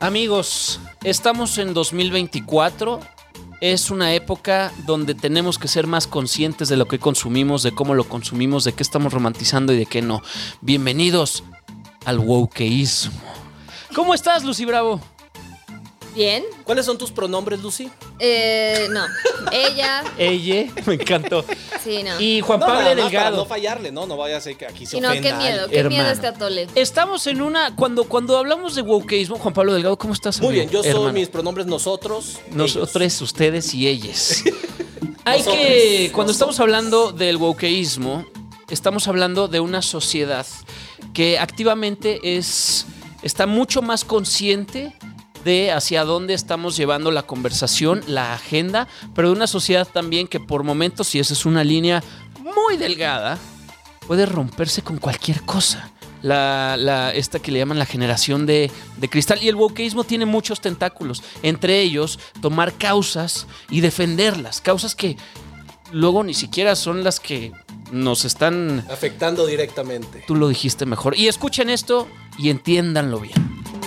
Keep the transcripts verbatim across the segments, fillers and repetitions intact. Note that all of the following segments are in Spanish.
Amigos, estamos en dos mil veinticuatro. Es una época donde tenemos que ser más conscientes de lo que consumimos, de cómo lo consumimos, de qué estamos romantizando y de qué no. Bienvenidos al wokeísmo. ¿Cómo estás, Lucy Bravo? Bien. ¿Cuáles son tus pronombres, Lucy? Eh, no. Ella. Ella, me encantó. Sí, no. Y Juan no, Pablo nada más Delgado. Para no fallarle, ¿no? No vaya a ser que aquí se Y no, ofenda. qué miedo, alguien. qué Hermano. miedo este atole. Estamos en una... Cuando, cuando hablamos de wokeísmo, Juan Pablo Delgado, ¿cómo estás, Muy amigo? bien, yo soy Hermano. mis pronombres nosotros. Nosotros, ellos. ustedes y ellas. Hay Nosotros, que... Cuando nosotros. estamos hablando del wokeísmo, estamos hablando de una sociedad que activamente es... está mucho más consciente de hacia dónde estamos llevando la conversación, la agenda, pero de una sociedad también que por momentos, y esa es una línea muy delgada, puede romperse con cualquier cosa. La, la, esta que le llaman la generación de, de cristal. Y el wokeísmo tiene muchos tentáculos. Entre ellos, tomar causas y defenderlas. Causas que luego ni siquiera son las que nos están... Afectando directamente. Tú lo dijiste mejor. Y escuchen esto y entiéndanlo bien.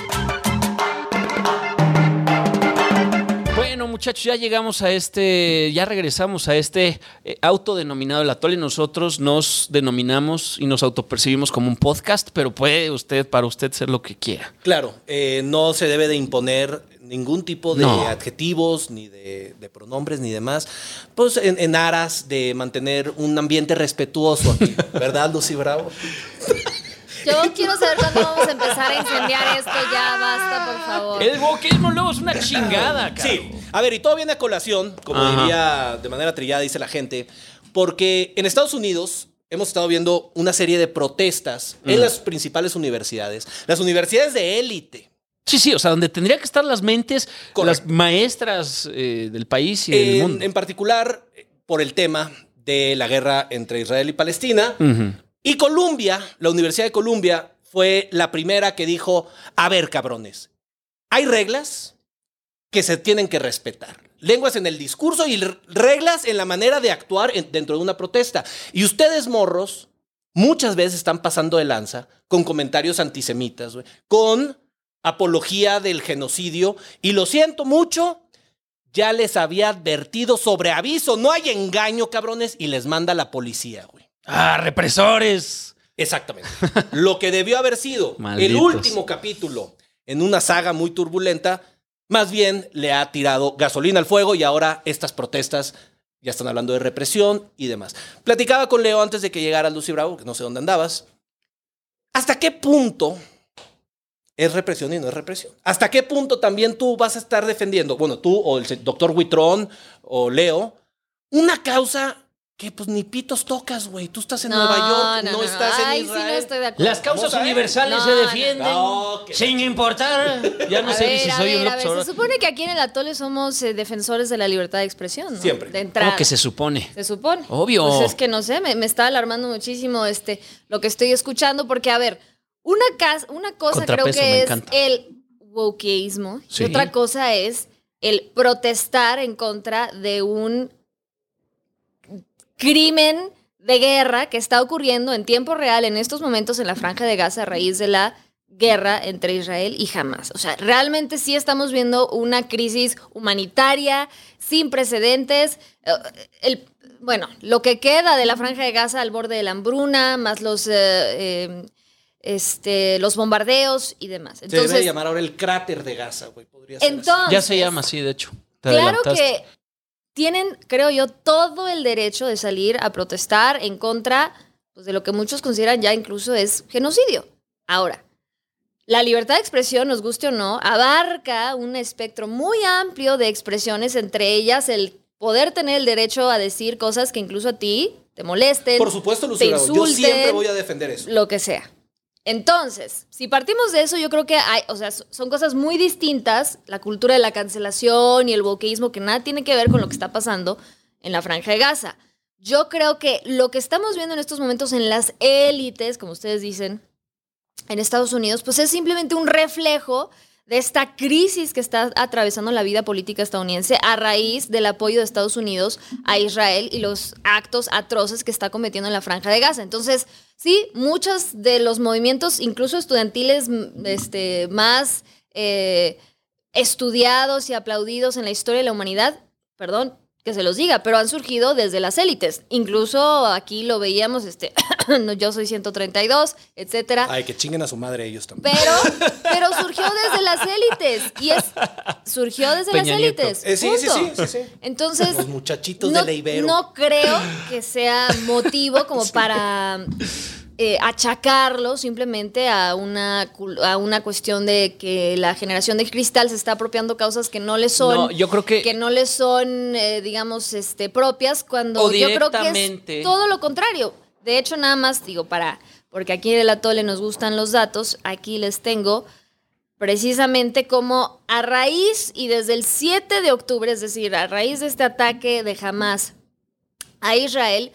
Bueno, muchachos, ya llegamos a este, ya regresamos a este eh, autodenominado El Atole. Nosotros nos denominamos y nos autopercibimos como un podcast, pero puede usted, para usted, ser lo que quiera. Claro, eh, no se debe de imponer ningún tipo de No. adjetivos, ni de, de pronombres, ni demás, pues en, en aras de mantener un ambiente respetuoso aquí, ¿verdad, Lucy Bravo? Yo quiero saber cuándo vamos a empezar a incendiar esto. Ya basta, por favor. El wokeísmo luego es una chingada, carajo. Sí, a ver, y todo viene a colación, como Ajá. diría de manera trillada, dice la gente, porque en Estados Unidos hemos estado viendo una serie de protestas en Mm. las principales universidades, las universidades de élite. Sí, sí, o sea, donde tendría que estar las mentes, Correcto. las maestras eh, del país y del En, mundo. en particular, por el tema de la guerra entre Israel y Palestina. Ujú. Y Columbia, la Universidad de Columbia, fue la primera que dijo, a ver, cabrones, hay reglas que se tienen que respetar. Lenguas en el discurso y r- reglas en la manera de actuar en- dentro de una protesta. Y ustedes, morros, muchas veces están pasando de lanza con comentarios antisemitas, güey, con apología del genocidio. Y lo siento mucho, ya les había advertido sobre aviso. No hay engaño, cabrones, y les manda la policía, güey. ¡Ah, represores! Exactamente. Lo que debió haber sido Malditos. el último capítulo en una saga muy turbulenta, más bien le ha tirado gasolina al fuego y ahora estas protestas ya están hablando de represión y demás. Platicaba con Leo antes de que llegara Lucy Bravo, que no sé dónde andabas. ¿Hasta qué punto es represión y no es represión? ¿Hasta qué punto también tú vas a estar defendiendo, bueno, tú o el doctor Huitrón o Leo, una causa que pues ni pitos tocas, güey? Tú estás en No, Nueva York, no, no, no. estás Ay, en Israel. sí, no estoy de acuerdo. Las causas Vamos a ver. universales No, se no. defienden No, que- sin importar. Ya no A sé ver, si a soy ver, un a López ver, Obrador. se supone que aquí en el atole somos eh, defensores de la libertad de expresión, ¿no? Siempre. De entrada. ¿Cómo que se supone? Se supone. Obvio. Pues es que no sé, me, me está alarmando muchísimo este, lo que estoy escuchando, porque, a ver, una, cas- una cosa Contrapeso, creo que me es encanta. el wokeísmo Sí. y otra cosa es el protestar en contra de un crimen de guerra que está ocurriendo en tiempo real en estos momentos en la Franja de Gaza a raíz de la guerra entre Israel y Hamas. O sea, realmente sí estamos viendo una crisis humanitaria sin precedentes. Eh, El, bueno, lo que queda de la Franja de Gaza al borde de la hambruna, más los, eh, eh, este, los bombardeos y demás. Se debe Entonces, llamar ahora el cráter de Gaza, güey. Podría ser así. entonces Ya se llama así, de hecho. Te claro adelantaste. que tienen, creo yo, todo el derecho de salir a protestar en contra pues, de lo que muchos consideran ya incluso es genocidio. Ahora, la libertad de expresión, nos guste o no, abarca un espectro muy amplio de expresiones, entre ellas el poder tener el derecho a decir cosas que incluso a ti te molesten, Por supuesto, Lucy te Bravo. Yo insulten, siempre voy a defender eso. lo que sea. Entonces, si partimos de eso, yo creo que hay, o sea, son cosas muy distintas, la cultura de la cancelación y el wokeísmo, que nada tiene que ver con lo que está pasando en la Franja de Gaza. Yo creo que lo que estamos viendo en estos momentos en las élites, como ustedes dicen, en Estados Unidos, pues es simplemente un reflejo de esta crisis que está atravesando la vida política estadounidense a raíz del apoyo de Estados Unidos a Israel y los actos atroces que está cometiendo en la Franja de Gaza. Entonces, sí, muchos de los movimientos, incluso estudiantiles este, más eh, estudiados y aplaudidos en la historia de la humanidad, perdón, que se los diga, pero han surgido desde las élites. Incluso aquí lo veíamos, este, yo soy ciento treinta y dos, etcétera. Ay, que chinguen a su madre ellos también. Pero, pero surgió desde las élites. Y es, surgió desde Peña las Nieto. élites. Eh, sí, sí, punto. sí, sí, sí. Entonces, Los muchachitos no, de la Ibero. no creo que sea motivo como sí. para eh, achacarlo simplemente a una, a una cuestión de que la generación de cristal se está apropiando causas que no le son, No, yo creo que, que no le son, eh, digamos, este, propias, cuando yo creo que es todo lo contrario. De hecho, nada más digo, para, porque aquí en el Atole nos gustan los datos, aquí les tengo precisamente como a raíz y desde el siete de octubre, es decir, a raíz de este ataque de Hamás a Israel,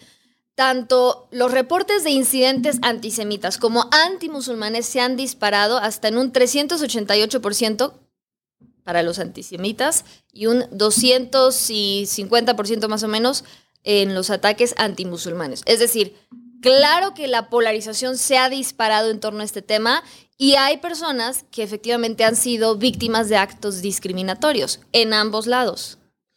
tanto los reportes de incidentes antisemitas como antimusulmanes se han disparado hasta en un trescientos ochenta y ocho por ciento para los antisemitas y un doscientos cincuenta por ciento más o menos en los ataques antimusulmanes. Es decir, claro que la polarización se ha disparado en torno a este tema y hay personas que efectivamente han sido víctimas de actos discriminatorios en ambos lados.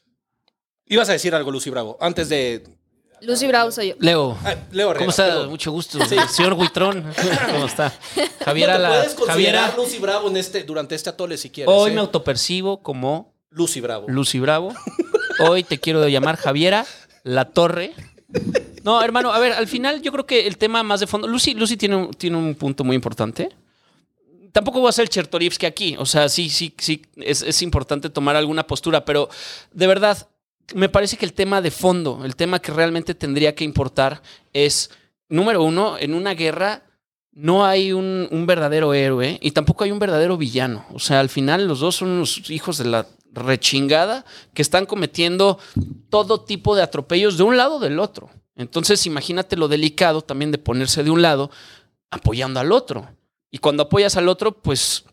Ibas a decir algo, Lucy Bravo, antes de... Lucy Bravo soy yo. Leo. Ah, Leo Herrera, ¿Cómo está? perdón. Mucho gusto. Sí. Señor Huitrón. ¿Cómo está? Javiera, no, te la, puedes considerar Javiera, Lucy Bravo en este, durante este atole si quieres. hoy ¿eh? me autopercibo como Lucy Bravo. Lucy Bravo. Hoy te quiero llamar Javiera La Torre. No, hermano, a ver, al final yo creo que el tema más de fondo... Lucy, Lucy tiene, un, tiene un punto muy importante. Tampoco voy a hacer Chertorivsky aquí. O sea, sí, sí, sí, es, es importante tomar alguna postura, pero de verdad... Me parece que el tema de fondo, el tema que realmente tendría que importar es, número uno, en una guerra no hay un, un verdadero héroe y tampoco hay un verdadero villano. O sea, al final los dos son unos hijos de la rechingada que están cometiendo todo tipo de atropellos de un lado o del otro. Entonces, imagínate lo delicado también de ponerse de un lado apoyando al otro. Y cuando apoyas al otro, pues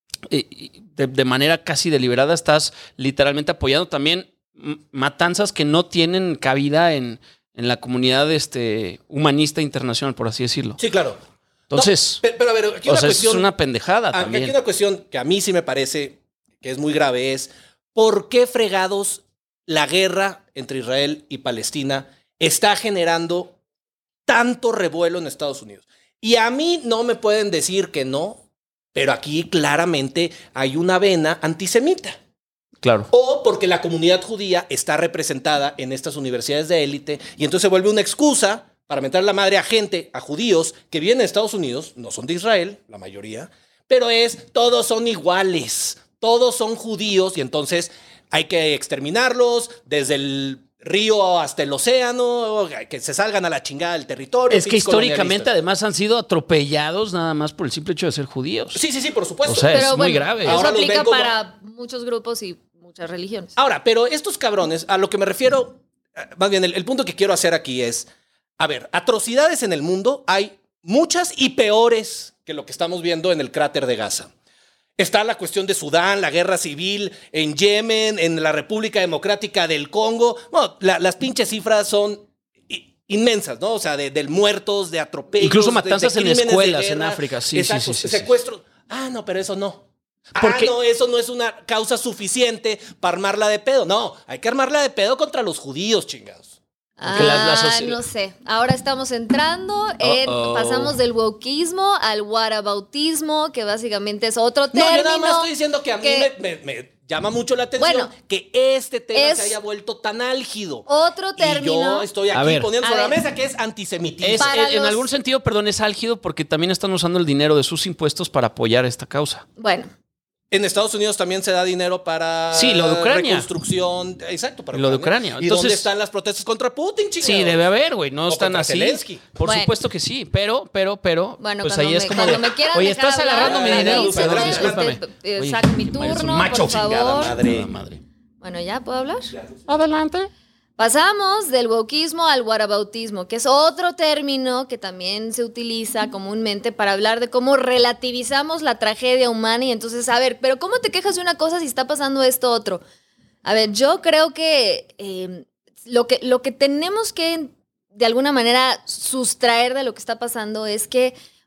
eh, de, de manera casi deliberada estás literalmente apoyando también matanzas que no tienen cabida en, en la comunidad este, humanista internacional, por así decirlo. Sí, claro. Entonces, no, pero, pero a ver, aquí o una sea, cuestión, es una pendejada aquí también. Aquí una cuestión que a mí sí me parece que es muy grave es ¿por qué fregados la guerra entre Israel y Palestina está generando tanto revuelo en Estados Unidos? Y a mí no me pueden decir que no, pero aquí claramente hay una vena antisemita. Claro. O porque la comunidad judía está representada en estas universidades de élite y entonces se vuelve una excusa para meter la madre a gente, a judíos que vienen de Estados Unidos, no son de Israel, la mayoría, pero es, todos son iguales, todos son judíos y entonces hay que exterminarlos desde el río hasta el océano, que se salgan a la chingada del territorio. Es que históricamente además han sido atropellados nada más por el simple hecho de ser judíos. Sí, sí, sí, por supuesto. O sea, pero es bueno, muy grave. Eso Ahora aplica como... para muchos grupos y muchas religiones. Ahora, pero estos cabrones, a lo que me refiero, más bien el, el punto que quiero hacer aquí es, a ver, atrocidades en el mundo hay muchas y peores que lo que estamos viendo en el cráter de Gaza. Está la cuestión de Sudán, la guerra civil en Yemen, en la República Democrática del Congo. Bueno, la, las pinches cifras son inmensas, ¿no? O sea, de, de muertos, de atropellos. Incluso matanzas de, de en escuelas de en África. Sí, Exacto, sí, sí, sí, secuestros. Sí. Ah, no, pero eso no. Porque... Ah, no, eso no es una causa suficiente para armarla de pedo. No, hay que armarla de pedo contra los judíos, chingados. Ah, la, la soci... no sé. Ahora estamos entrando en... Uh-oh. Pasamos del wokeismo al whataboutismo, que básicamente es otro término. No, yo nada más estoy diciendo que a mí que... me, me, me llama mucho la atención bueno, que este tema es se haya vuelto tan álgido. Otro término. Y yo estoy aquí ver, poniendo sobre la ver. mesa que es antisemitismo. Es, Para en los... algún sentido, perdón, es álgido porque también están usando el dinero de sus impuestos para apoyar esta causa. Bueno. En Estados Unidos también se da dinero para sí, lo de Ucrania. reconstrucción. Exacto, para lo de Ucrania. Ucrania. ¿Y Entonces, dónde están las protestas contra Putin, chicos? Sí, debe haber, güey. No o están así. Zelensky. Por bueno. supuesto que sí, pero, pero, pero. Bueno, pues cuando ahí me, es como cuando de, me quieran oye, dejar estás hablar, agarrando mi Ay, dinero. avísenme, Perdón, este, discúlpame. eh, Oye, saca mi eres turno, un macho, por favor. chingada madre. madre. Bueno, ¿ya puedo hablar? Adelante. Pasamos del wokeismo al whataboutismo, que es otro término que también se utiliza comúnmente para hablar de cómo relativizamos la tragedia humana y entonces, a ver, pero ¿cómo te quejas de una cosa si está pasando esto otro? A ver, yo creo que, eh, lo que lo que tenemos que de alguna manera sustraer de lo que está pasando es que,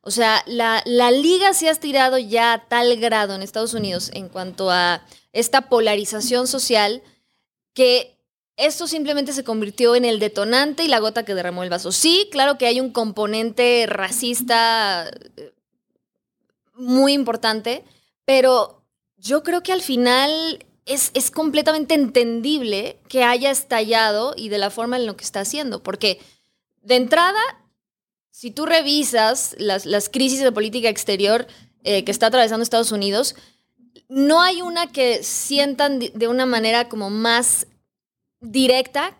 O sea, la, la liga se ha estirado ya a tal grado en Estados Unidos en cuanto a esta polarización social que esto simplemente se convirtió en el detonante y la gota que derramó el vaso. Sí, claro que hay un componente racista muy importante, pero yo creo que al final es, es completamente entendible que haya estallado y de la forma en lo que está haciendo, porque de entrada, si tú revisas las, las crisis de política exterior eh, que está atravesando Estados Unidos, no hay una que sientan de una manera como más directa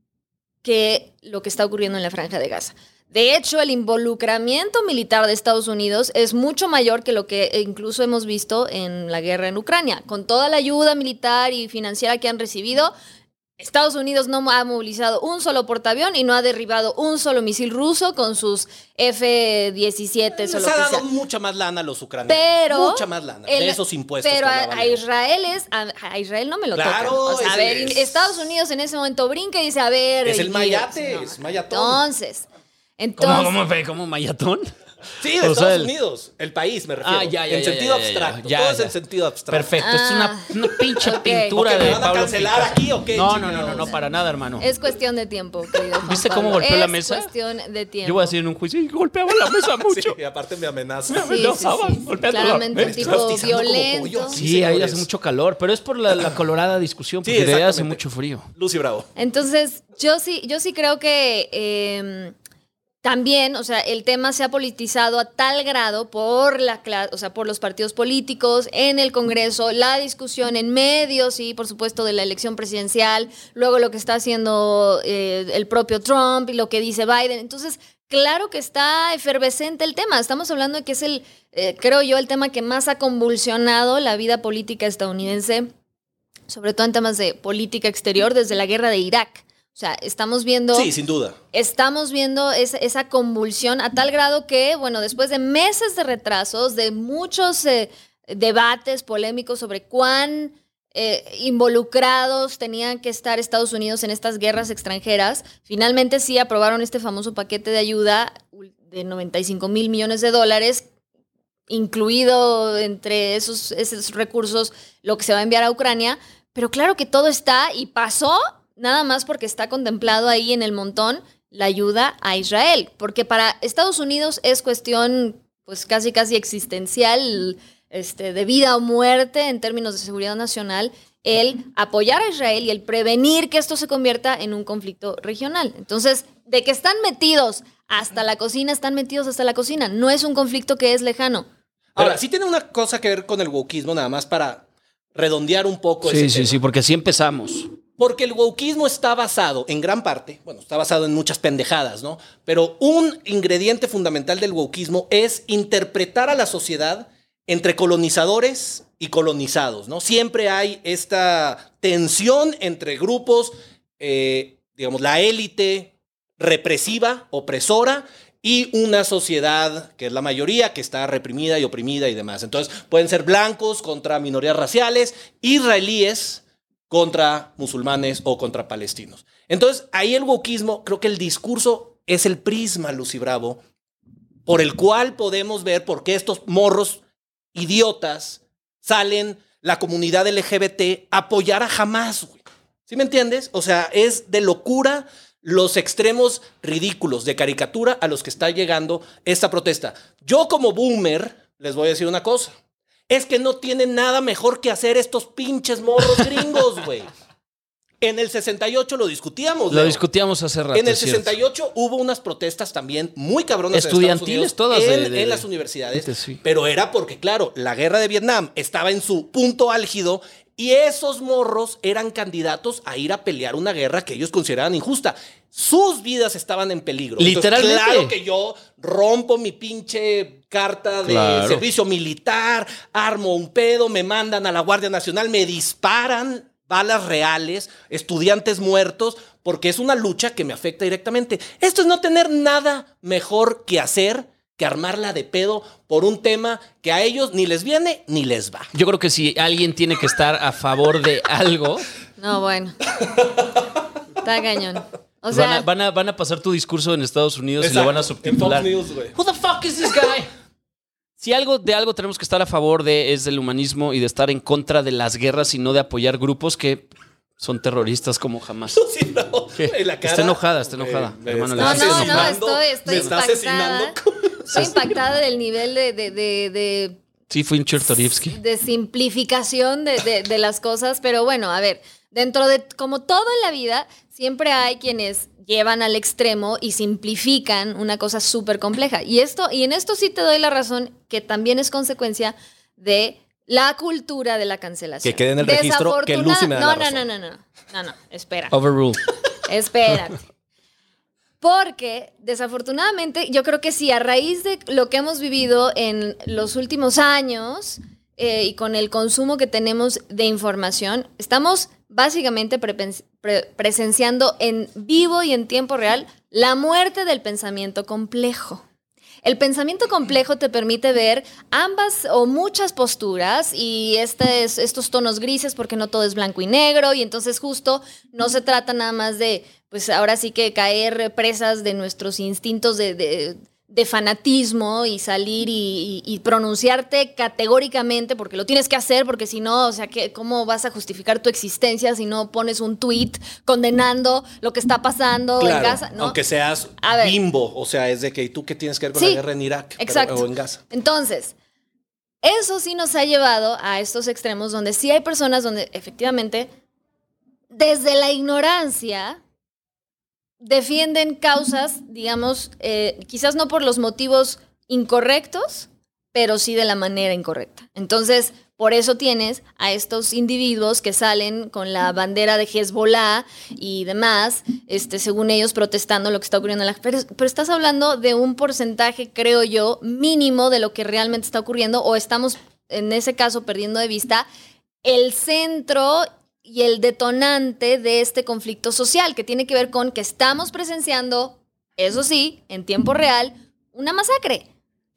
que lo que está ocurriendo en la Franja de Gaza. De hecho, el involucramiento militar de Estados Unidos es mucho mayor que lo que incluso hemos visto en la guerra en Ucrania. Con toda la ayuda militar y financiera que han recibido, Estados Unidos no ha movilizado un solo portaavión y no ha derribado un solo misil ruso con sus F diecisiete o lo que Les ha dado sea. mucha más lana a los ucranianos. Pero mucha más lana el, de esos impuestos. Pero que a, hablaban. a Israel es a, a Israel no me lo Claro, tocan. O sea, a ver, es- Estados Unidos en ese momento brinca y dice, a ver, Es el y- mayate, no. es mayatón. Entonces, ¿Cómo, entonces cómo, fue? ¿Cómo mayatón? Sí, de O sea, Estados el- Unidos. El país, me refiero. Ah, ya, ya, en ya, sentido ya, ya, ya, abstracto. ya, Todo es ya. en sentido abstracto. Perfecto, esto es una, Ah. una pinche Ok. pintura ¿Por qué de me van a Pablo cancelar Picasso. aquí o qué, No, no, no, chingados? no, no, para nada, hermano. es cuestión de tiempo, querido Juan ¿Viste cómo Pablo. golpeó la Es mesa? cuestión de tiempo. Yo voy a decir en un juicio, y golpeaba la mesa mucho. Sí, y aparte me amenaza. Me Sí, sí, amenazaba, sí. golpeando la Claramente un mesa. tipo Rostizando como violento. pollo. Sí, Sí, ahí señores. hace mucho calor, pero es por la, la colorada discusión, Sí, porque de ahí hace exactamente. mucho frío. Lucy Bravo. Entonces, yo sí, yo sí creo que eh, también, o sea, el tema se ha politizado a tal grado por la cla- o sea, por los partidos políticos, en el Congreso, la discusión en medios, sí, por supuesto, de la elección presidencial, luego lo que está haciendo eh, el propio Trump y lo que dice Biden. Entonces, claro que está efervescente el tema. Estamos hablando de que es el, eh, creo yo, el tema que más ha convulsionado la vida política estadounidense, sobre todo en temas de política exterior, desde la guerra de Irak. O sea, estamos viendo... Sí, sin duda. Estamos viendo esa, esa convulsión a tal grado que, bueno, después de meses de retrasos, de muchos eh, debates polémicos sobre cuán eh, involucrados tenían que estar Estados Unidos en estas guerras extranjeras, finalmente sí aprobaron este famoso paquete de ayuda de noventa y cinco mil millones de dólares, incluido entre esos, esos recursos lo que se va a enviar a Ucrania. Pero claro que todo está y pasó nada más porque está contemplado ahí en el montón la ayuda a Israel. Porque para Estados Unidos es cuestión pues casi casi existencial, este, de vida o muerte en términos de seguridad nacional, el apoyar a Israel y el prevenir que esto se convierta en un conflicto regional. Entonces, de que están metidos hasta la cocina, están metidos hasta la cocina. No es un conflicto que es lejano. Ahora, sí tiene una cosa que ver con el wokismo, nada más para redondear un poco Sí, ese sí, tema. sí, porque así empezamos. Porque el wokismo está basado, en gran parte, bueno, está basado en muchas pendejadas, ¿no? Pero un ingrediente fundamental del wokismo es interpretar a la sociedad entre colonizadores y colonizados, ¿no? Siempre hay esta tensión entre grupos, eh, digamos, la élite represiva, opresora, y una sociedad que es la mayoría, que está reprimida y oprimida y demás. Entonces, pueden ser blancos contra minorías raciales, israelíes contra musulmanes o contra palestinos. Entonces, ahí el wokismo, creo que el discurso es el prisma, Lucy Bravo, por el cual podemos ver por qué estos morros idiotas salen la comunidad L G B T a apoyar a Hamas, güey. ¿Sí me entiendes? O sea, es de locura los extremos ridículos de caricatura a los que está llegando esta protesta. Yo como boomer les voy a decir una cosa. Es que no tienen nada mejor que hacer estos pinches morros gringos, güey. En el sesenta y ocho lo discutíamos. Lo Leo. discutíamos hace rato. En el es cierto. sesenta y ocho hubo unas protestas también muy cabronas Estudiantiles en Estados Unidos, todas en, de- de- en las universidades. de- sí. Pero era porque, claro, la guerra de Vietnam estaba en su punto álgido y esos morros eran candidatos a ir a pelear una guerra que ellos consideraban injusta. Sus vidas estaban en peligro. Entonces, Literalmente. claro que yo rompo mi pinche carta de Claro. servicio militar, armo un pedo, me mandan a la Guardia Nacional, me disparan balas reales, estudiantes muertos, porque es una lucha que me afecta directamente. Esto es no tener nada mejor que hacer que armarla de pedo por un tema que a ellos ni les viene ni les va. Yo creo que si alguien tiene que estar a favor de algo, No, bueno. Está cañón. O sea, van, a, van, a, van a pasar tu discurso en Estados Unidos Exacto, y lo van a en subtitular. Fox News, güey. Who the fuck is this guy? Si algo de algo tenemos que estar a favor de es del humanismo y de estar en contra de las guerras y no de apoyar grupos que son terroristas como jamás. Sí, no. En la cara, está enojada, está enojada. Me, me hermano, está no, no, no, asesinando, estoy, estoy me está impactada. asesinando. Estoy impactada del nivel de, de, de, de Sí, fue un Chertorivsky. de simplificación de, de, de las cosas, pero bueno, a ver, dentro de, como todo en la vida, siempre hay quienes llevan al extremo y simplifican una cosa súper compleja. Y, esto, y en esto sí te doy la razón, que también es consecuencia de la cultura de la cancelación. Que quede en el registro que Lucy me da no, la no, razón. no, no, no, no, no, espera. Overruled. Espérate. Porque, desafortunadamente, yo creo que sí, a raíz de lo que hemos vivido en los últimos años eh, y con el consumo que tenemos de información, estamos básicamente pre pre presenciando en vivo y en tiempo real la muerte del pensamiento complejo. El pensamiento complejo te permite ver ambas o muchas posturas y este es, estos tonos grises, porque no todo es blanco y negro, y entonces justo no se trata nada más de, pues ahora sí que caer presas de nuestros instintos de, de, de fanatismo y salir y, y, y pronunciarte categóricamente, porque lo tienes que hacer, porque si no, o sea, ¿qué, ¿cómo vas a justificar tu existencia si no pones un tweet condenando lo que está pasando Claro, en Gaza? ¿No? aunque seas A ver. bimbo, o sea, es de que tú qué tienes que ver con Sí, la guerra en Irak exacto. pero, o en Gaza. Entonces, eso sí nos ha llevado a estos extremos donde sí hay personas donde efectivamente, desde la ignorancia, defienden causas, digamos, eh, quizás no por los motivos incorrectos, pero sí de la manera incorrecta. Entonces, por eso tienes a estos individuos que salen con la bandera de Hezbollah y demás, este, según ellos protestando lo que está ocurriendo en la... Pero, pero estás hablando de un porcentaje, creo yo, mínimo de lo que realmente está ocurriendo, o estamos, en ese caso, perdiendo de vista el centro y el detonante de este conflicto social, que tiene que ver con que estamos presenciando, eso sí, en tiempo real, una masacre.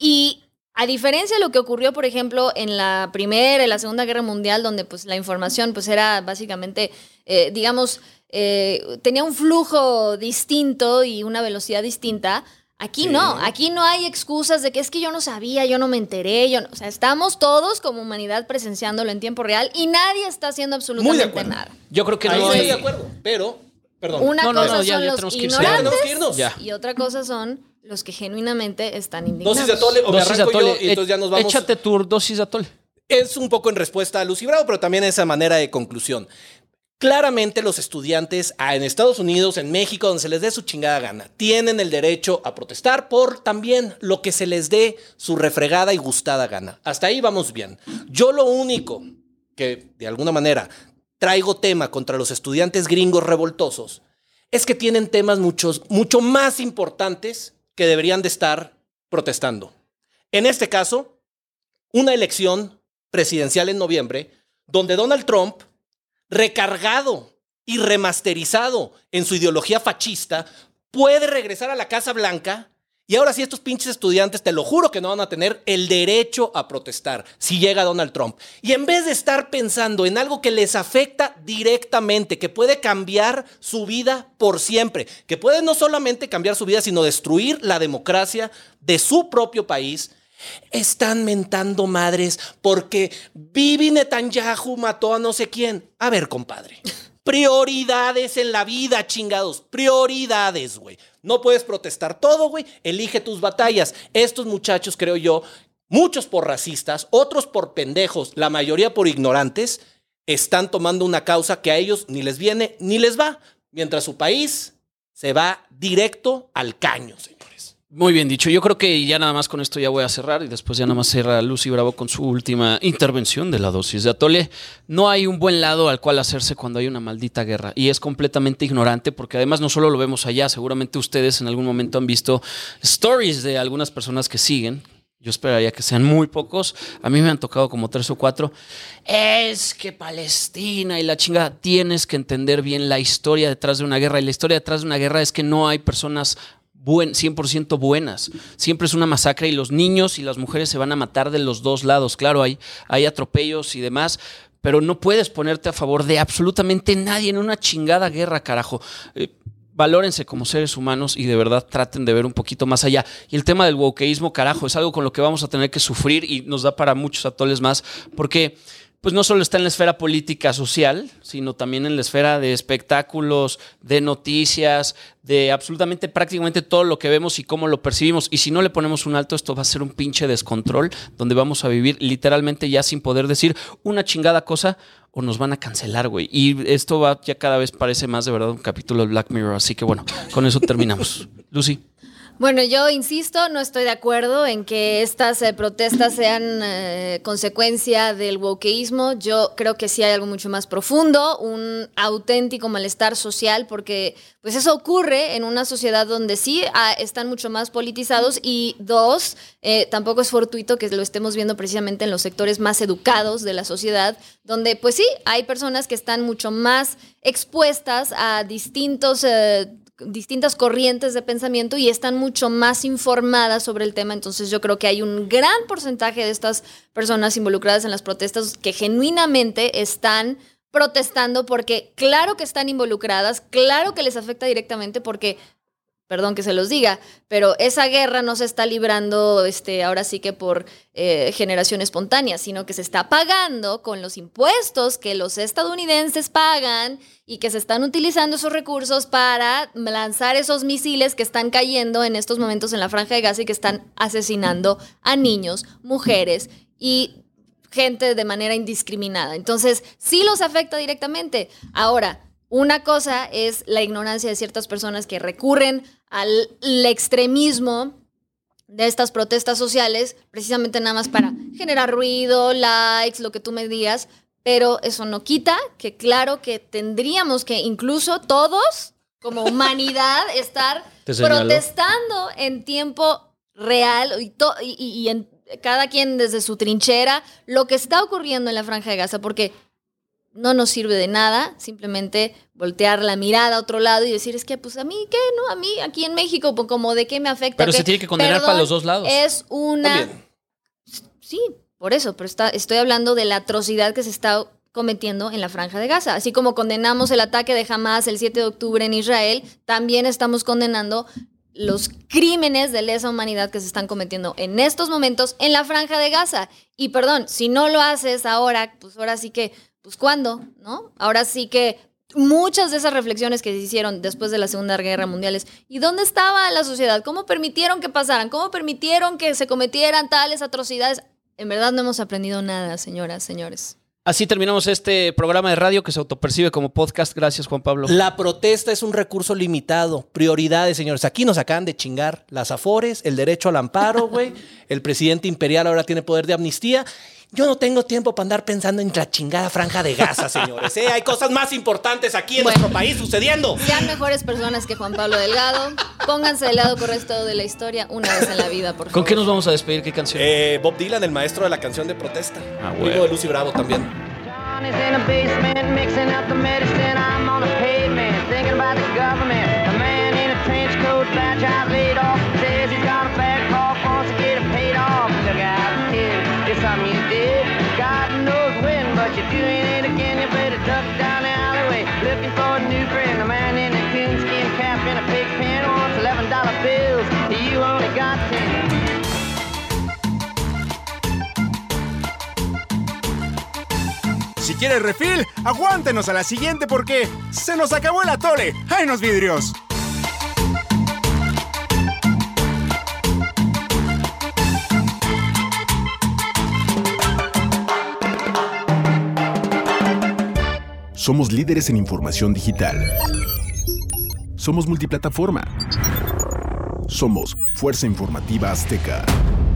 Y a diferencia de lo que ocurrió, por ejemplo, en la Primera y la Segunda Guerra Mundial, donde pues la información pues era básicamente, eh, digamos, eh, tenía un flujo distinto y una velocidad distinta, aquí Sí. no, aquí no hay excusas de que es que yo no sabía, yo no me enteré, yo no, o sea, estamos todos como humanidad presenciándolo en tiempo real y nadie está haciendo Muy de absolutamente acuerdo. nada. Yo creo que Ahí no estoy hay... de acuerdo, pero, perdón. Una No, no, cosa no, ya- son ya los tenemos que irse. Ya ignorantes tenemos que irnos. Ya. y otra cosa son los que genuinamente están indignados. Dosis de atole, o me Dosis de arranco yo atole. y entonces ya nos vamos. Échate tu dosis de atole. Es un poco en respuesta a Lucy Bravo, pero también esa manera de conclusión. Claramente los estudiantes ah, en Estados Unidos, en México, donde se les dé su chingada gana, tienen el derecho a protestar por también lo que se les dé su refregada y gustada gana. Hasta ahí vamos bien. Yo lo único que, de alguna manera, traigo tema contra los estudiantes gringos revoltosos es que tienen temas muchos, mucho más importantes que deberían de estar protestando. En este caso, una elección presidencial en noviembre, donde Donald Trump, recargado y remasterizado en su ideología fascista, puede regresar a la Casa Blanca y ahora sí estos pinches estudiantes, te lo juro que no van a tener el derecho a protestar si llega Donald Trump. Y en vez de estar pensando en algo que les afecta directamente, que puede cambiar su vida por siempre, que puede no solamente cambiar su vida, sino destruir la democracia de su propio país, están mentando madres porque Bibi Netanyahu mató a no sé quién. A ver, compadre. Prioridades en la vida, chingados. Prioridades, güey. No puedes protestar todo, güey. Elige tus batallas. Estos muchachos, creo yo, muchos por racistas, otros por pendejos, la mayoría por ignorantes, están tomando una causa que a ellos ni les viene ni les va, mientras su país se va directo al caño, señores. Muy bien dicho. Yo creo que ya nada más con esto ya voy a cerrar y después ya nada más cierra Lucy Bravo con su última intervención de la dosis de atole. No hay un buen lado al cual hacerse cuando hay una maldita guerra y es completamente ignorante porque además no solo lo vemos allá, seguramente ustedes en algún momento han visto stories de algunas personas que siguen. Yo esperaría que sean muy pocos. A mí me han tocado como tres o cuatro. Es que Palestina y la chingada. Tienes que entender bien la historia detrás de una guerra. Y la historia detrás de una guerra es que no hay personas buen, cien por ciento buenas. Siempre es una masacre y los niños y las mujeres se van a matar de los dos lados. Claro, hay, hay atropellos y demás, pero no puedes ponerte a favor de absolutamente nadie en una chingada guerra, carajo. Eh, valórense como seres humanos y de verdad traten de ver un poquito más allá. Y el tema del wokeísmo, carajo, es algo con lo que vamos a tener que sufrir y nos da para muchos atoles más, porque pues no solo está en la esfera política social, sino también en la esfera de espectáculos, de noticias, de absolutamente prácticamente todo lo que vemos y cómo lo percibimos. Y si no le ponemos un alto, esto va a ser un pinche descontrol donde vamos a vivir literalmente ya sin poder decir una chingada cosa o nos van a cancelar, güey. Y esto va ya cada vez parece más de verdad un capítulo de Black Mirror. Así que bueno, con eso terminamos. Lucy. Bueno, yo insisto, no estoy de acuerdo en que estas eh, protestas sean eh, consecuencia del wokeísmo. Yo creo que sí hay algo mucho más profundo, un auténtico malestar social, porque pues eso ocurre en una sociedad donde sí ah, están mucho más politizados y dos, eh, tampoco es fortuito que lo estemos viendo precisamente en los sectores más educados de la sociedad, donde pues sí, hay personas que están mucho más expuestas a distintos eh, distintas corrientes de pensamiento y están mucho más informadas sobre el tema. Entonces yo creo que hay un gran porcentaje de estas personas involucradas en las protestas que genuinamente están protestando porque claro que están involucradas, claro que les afecta directamente porque, perdón que se los diga, pero esa guerra no se está librando este, ahora sí que por eh, generación espontánea, sino que se está pagando con los impuestos que los estadounidenses pagan y que se están utilizando esos recursos para lanzar esos misiles que están cayendo en estos momentos en la Franja de Gaza y que están asesinando a niños, mujeres y gente de manera indiscriminada. Entonces, sí los afecta directamente. Ahora, una cosa es la ignorancia de ciertas personas que recurren al extremismo de estas protestas sociales, precisamente nada más para generar ruido, likes, lo que tú me digas, pero eso no quita que claro que tendríamos que incluso todos, como humanidad, estar protestando en tiempo real y, to- y, y en cada quien desde su trinchera lo que está ocurriendo en la Franja de Gaza, porque no nos sirve de nada simplemente voltear la mirada a otro lado y decir, es que pues a mí, ¿qué? No, a mí aquí en México, pues, como de qué me afecta. Pero ¿qué? se tiene que condenar Perdón, para los dos lados. Es una... También. Sí, por eso, pero está, estoy hablando de la atrocidad que se está cometiendo en la Franja de Gaza. Así como condenamos el ataque de Hamas el siete de octubre en Israel, también estamos condenando los crímenes de lesa humanidad que se están cometiendo en estos momentos en la Franja de Gaza. Y perdón, si no lo haces ahora, pues ahora sí que, pues ¿cuándo? ¿No? Ahora sí que muchas de esas reflexiones que se hicieron después de la Segunda Guerra Mundial es, ¿y dónde estaba la sociedad? ¿Cómo permitieron que pasaran? ¿Cómo permitieron que se cometieran tales atrocidades? En verdad no hemos aprendido nada, señoras, señores. Así terminamos este programa de radio que se autopercibe como podcast. Gracias, Juan Pablo. La protesta es un recurso limitado. Prioridades, señores. Aquí nos acaban de chingar las afores, el derecho al amparo, güey. El presidente imperial ahora tiene poder de amnistía. Yo no tengo tiempo para andar pensando en la chingada Franja de Gaza, señores. ¿eh? Hay cosas más importantes aquí en Bueno. nuestro país sucediendo. Sean mejores personas que Juan Pablo Delgado. Pónganse del lado correcto de la historia una vez en la vida, por favor. ¿Con qué nos vamos a despedir? ¿Qué canción? Eh, Bob Dylan, el maestro de la canción de protesta. Ah, Amigo bueno. de Lucy Bravo también. Johnny's in the basement mixing up the medicine. I'm on the pavement thinking about the government. A man in a trench coat, badge out laid off, says he's got a bad cough, wants to get it paid off. Look out, kid, it's something you did. God knows when, but you're doing it again. You better duck down the alleyway, looking for a new friend. A man in a coonskin cap and a pig pen wants eleven dollar bills. You only got ten. Si quieres refil, aguántenos a la siguiente porque se nos acabó el atole. ¡Ay, los vidrios! Somos líderes en información digital. Somos multiplataforma. Somos Fuerza Informativa Azteca.